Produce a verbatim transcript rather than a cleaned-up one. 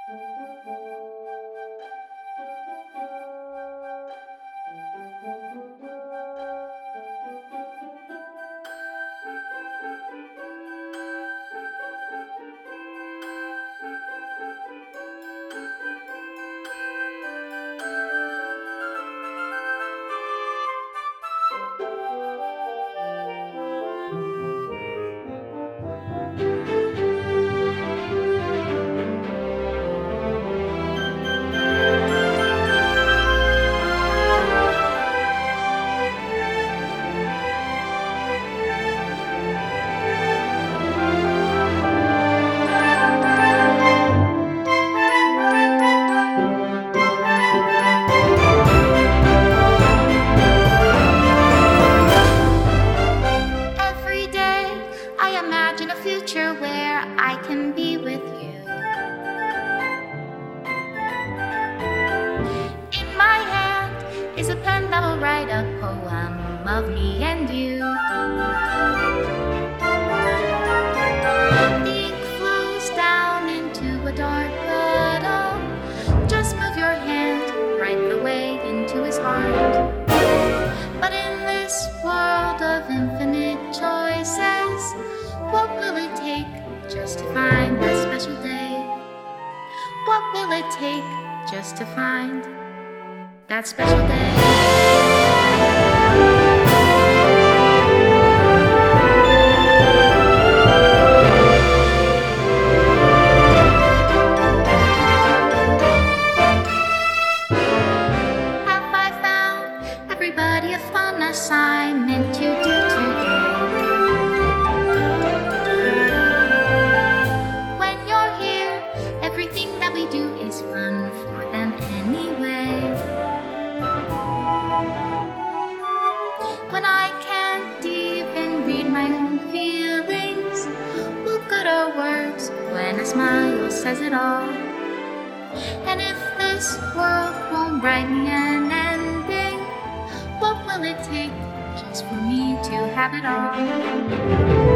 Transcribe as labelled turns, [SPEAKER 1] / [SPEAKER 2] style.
[SPEAKER 1] Every day I imagine a future where I can be with you. In my hand is a pen that will write a poem of me and you. The ink flows down into a dark puddle. Just move your hand right the way into his heart. But in this world of infinite choices, what will it take just to find that special day? What will it take just to find that special day? Have I found everybody a fun assignment to do today? When you're here, everything that we do is fun for them anyway. When I can't even read my own feelings, what good are words when a smile says it all? And if this world won't write me an ending, what will it take just for me to have it all?